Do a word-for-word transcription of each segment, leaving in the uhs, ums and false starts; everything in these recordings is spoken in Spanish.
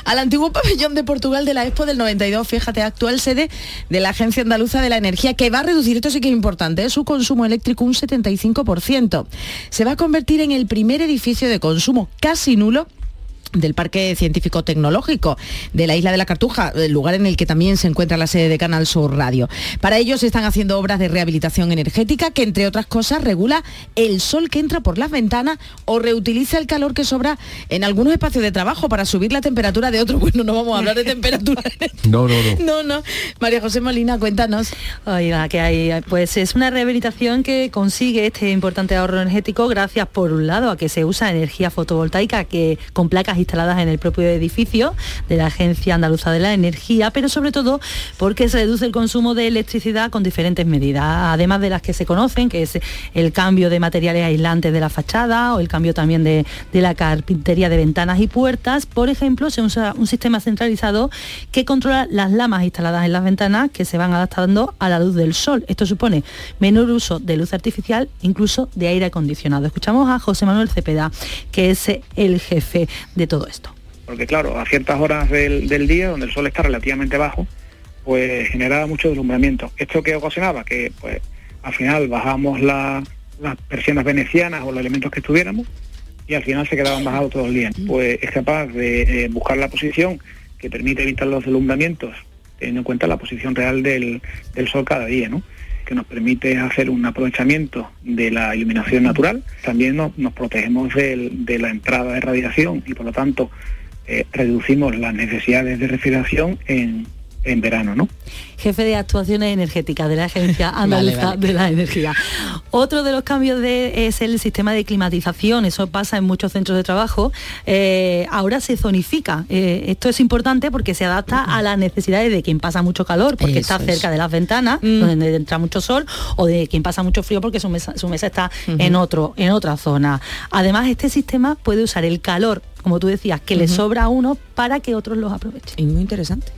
al antiguo pabellón de Portugal de la Expo del noventa y dos, fíjate, actual sede de la Agencia Andaluza de la Energía, que va a reducir, esto sí que es importante, ¿eh? su consumo eléctrico un setenta y cinco por ciento. Se va a convertir en el primer edificio de consumo casi nulo del Parque Científico Tecnológico de la Isla de la Cartuja, el lugar en el que también se encuentra la sede de Canal Sur Radio. Para ello se están haciendo obras de rehabilitación energética que, entre otras cosas, regula el sol que entra por las ventanas o reutiliza el calor que sobra en algunos espacios de trabajo para subir la temperatura de otros. Bueno, no vamos a hablar de temperatura. No, no, no. No, no. María José Molina, cuéntanos. Oiga, que hay, pues es una rehabilitación que consigue este importante ahorro energético gracias, por un lado, a que se usa energía fotovoltaica que con placas instaladas en el propio edificio de la Agencia Andaluza de la Energía, pero sobre todo porque se reduce el consumo de electricidad con diferentes medidas, además de las que se conocen, que es el cambio de materiales aislantes de la fachada o el cambio también de, de la carpintería de ventanas y puertas. Por ejemplo, se usa un sistema centralizado que controla las lamas instaladas en las ventanas que se van adaptando a la luz del sol. Esto supone menor uso de luz artificial, incluso de aire acondicionado. Escuchamos a José Manuel Cepeda, que es el jefe de todo esto. Porque claro, a ciertas horas del, del día, donde el sol está relativamente bajo, pues generaba mucho deslumbramiento. ¿Esto qué ocasionaba? Que pues al final bajamos la, las persianas venecianas o los elementos que estuviéramos y al final se quedaban bajados todo el día. Pues es capaz de eh, buscar la posición que permite evitar los deslumbramientos, teniendo en cuenta la posición real del, del sol cada día, ¿no? Que nos permite hacer un aprovechamiento de la iluminación natural. También nos, nos protegemos de, de la entrada de radiación y por lo tanto eh, reducimos las necesidades de refrigeración en, en verano, ¿no? Jefe de actuaciones energéticas de la Agencia Andaluza vale, vale. de la Energía. Otro de los cambios de, es el sistema de climatización. Eso pasa en muchos centros de trabajo. Eh, ahora se zonifica. Eh, esto es importante porque se adapta a las necesidades de quien pasa mucho calor porque Eso está cerca es. de las ventanas, mm. donde entra mucho sol, o de quien pasa mucho frío porque su mesa, su mesa está uh-huh. en otro, en otra zona. Además, este sistema puede usar el calor, como tú decías, que uh-huh. le sobra a uno para que otros los aprovechen. Y muy interesante.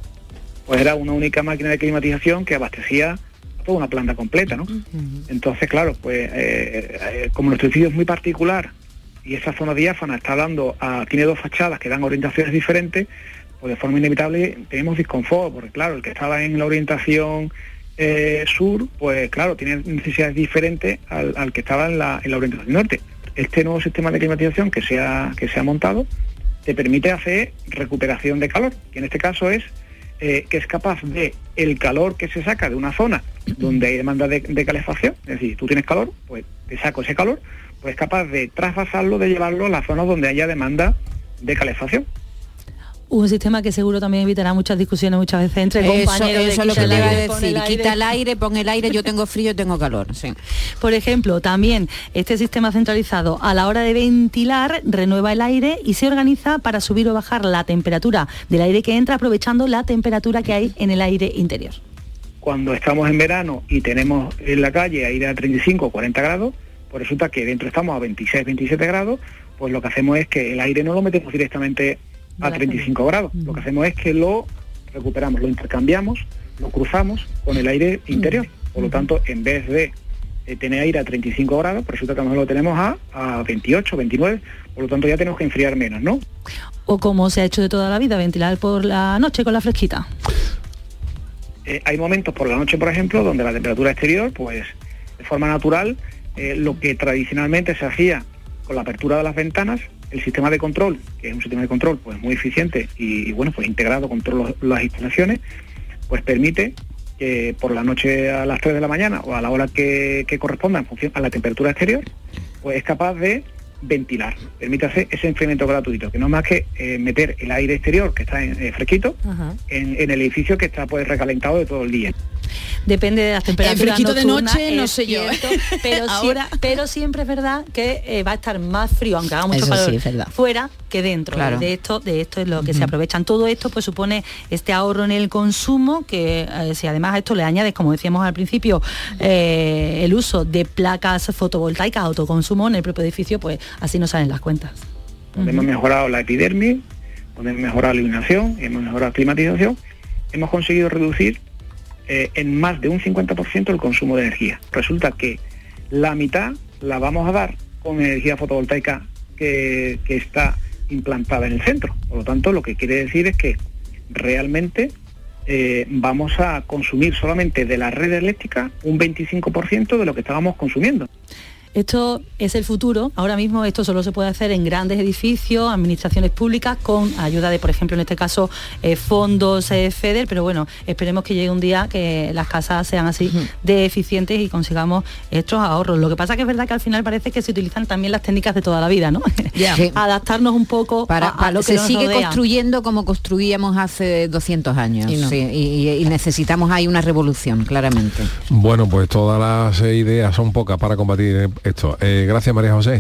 Pues era una única máquina de climatización que abastecía a toda una planta completa, ¿no? Uh-huh. Entonces, claro, pues eh, eh, como nuestro edificio es muy particular y esa zona diáfana está dando a, tiene dos fachadas que dan orientaciones diferentes, pues de forma inevitable tenemos disconfort, porque claro, el que estaba en la orientación eh, sur, pues claro, tiene necesidades diferentes al, al que estaba en la, en la orientación norte. Este nuevo sistema de climatización que se ha, que se ha montado te permite hacer recuperación de calor, que en este caso es Eh, que es capaz de el calor que se saca de una zona donde hay demanda de, de calefacción, es decir, tú tienes calor, pues te saco ese calor, pues es capaz de trasvasarlo, de llevarlo a las zonas donde haya demanda de calefacción. Un sistema que seguro también evitará muchas discusiones muchas veces entre eso, compañeros. Eso es lo que te iba a decir, el quita el aire, pon el aire, yo tengo frío, tengo calor. Sí. Por ejemplo, también este sistema centralizado a la hora de ventilar renueva el aire y se organiza para subir o bajar la temperatura del aire que entra aprovechando la temperatura que hay en el aire interior. Cuando estamos en verano y tenemos en la calle aire a treinta y cinco o cuarenta grados, pues resulta que dentro estamos a veintiséis, veintisiete grados, pues lo que hacemos es que el aire no lo metemos directamente a treinta y cinco grados. Lo que hacemos es que lo recuperamos, lo intercambiamos, lo cruzamos con el aire interior. Por lo tanto, en vez de eh, tener aire a treinta y cinco grados, pues resulta que a lo mejor lo tenemos a, a veintiocho, veintinueve, por lo tanto ya tenemos que enfriar menos, ¿no? O como se ha hecho de toda la vida, ventilar por la noche con la fresquita. Eh, hay momentos por la noche, por ejemplo, donde la temperatura exterior, pues de forma natural, eh, lo que tradicionalmente se hacía con la apertura de las ventanas, el sistema de control, que es un sistema de control pues muy eficiente y, y bueno, pues integrado con todas las instalaciones, pues permite que por la noche a las tres de la mañana o a la hora que, que corresponda en función a la temperatura exterior, pues es capaz de ventilar, permite hacer ese enfriamiento gratuito, que no es más que eh, meter el aire exterior que está en, eh, fresquito en, en el edificio que está pues recalentado de todo el día. Depende de las temperaturas. El fresquito nocturnas, de noche, no sé yo. Pero, Ahora... sí, pero siempre es verdad que eh, va a estar más frío, aunque haga mucho Eso calor, sí, es verdad. fuera que dentro. Claro. De esto, de esto es lo que uh-huh. se aprovechan. Todo esto pues supone este ahorro en el consumo, que eh, si además a esto le añades, como decíamos al principio, eh, el uso de placas fotovoltaicas, autoconsumo en el propio edificio, pues así nos salen las cuentas. Uh-huh. Hemos mejorado la epidermis, hemos mejorado la iluminación, hemos mejorado la climatización, hemos conseguido reducir Eh, en más de un cincuenta por ciento el consumo de energía. Resulta que la mitad la vamos a dar con energía fotovoltaica que, que está implantada en el centro. Por lo tanto, lo que quiere decir es que realmente eh, vamos a consumir solamente de la red eléctrica un veinticinco por ciento de lo que estábamos consumiendo. Esto es el futuro. Ahora mismo esto solo se puede hacer en grandes edificios, administraciones públicas, con ayuda de, por ejemplo, en este caso, eh, fondos eh, FEDER, pero bueno, esperemos que llegue un día que las casas sean así de eficientes y consigamos estos ahorros. Lo que pasa que es verdad que al final parece que se utilizan también las técnicas de toda la vida, ¿no? Yeah. Sí. Adaptarnos un poco para, a, a para lo que se nos sigue rodea. construyendo como construíamos hace doscientos años y, no. sí, y, y necesitamos ahí una revolución, claramente. Bueno, pues todas las eh, ideas son pocas para combatir esto. Eh, gracias, María José.